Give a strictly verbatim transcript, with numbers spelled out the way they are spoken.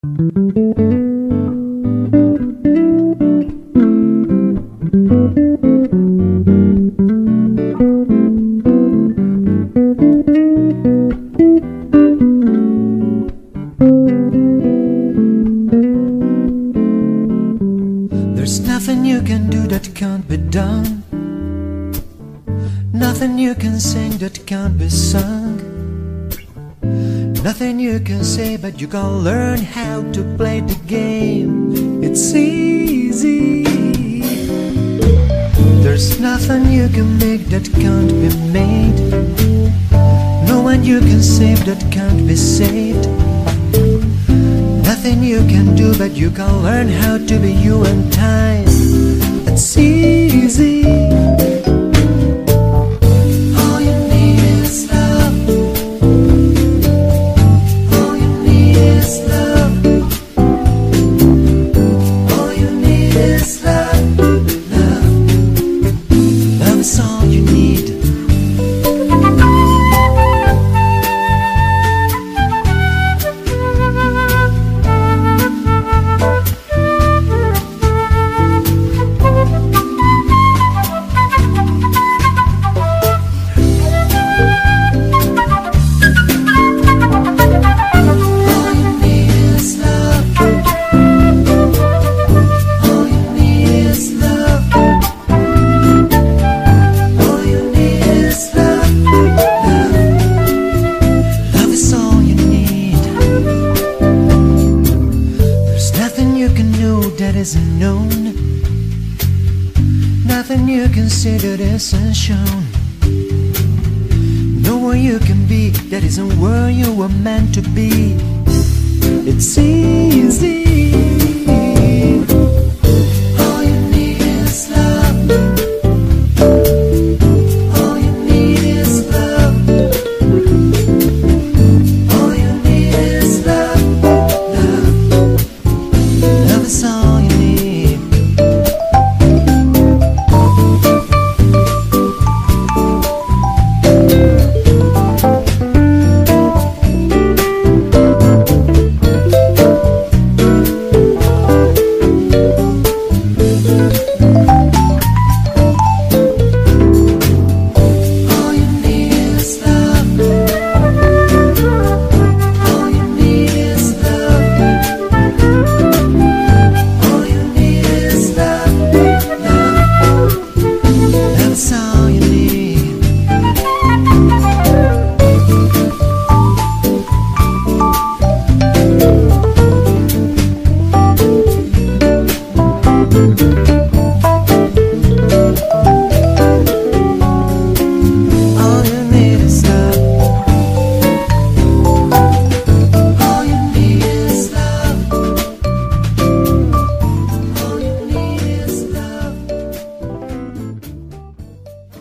There's nothing you can do that can't be done, nothing you can sing that can't be sung, nothing you can say but you can learn how to play the game. It's easy. There's nothing you can make that can't be made, no one you can save that can't be saved, nothing you can do but you can learn how to be you in time. It's easy. All you need is love. All you need is love. All you need is love. Love. Love is all you need. That isn't known, nothing you can say that isn't shown, nowhere you can be that isn't where you were meant to be. It's easy.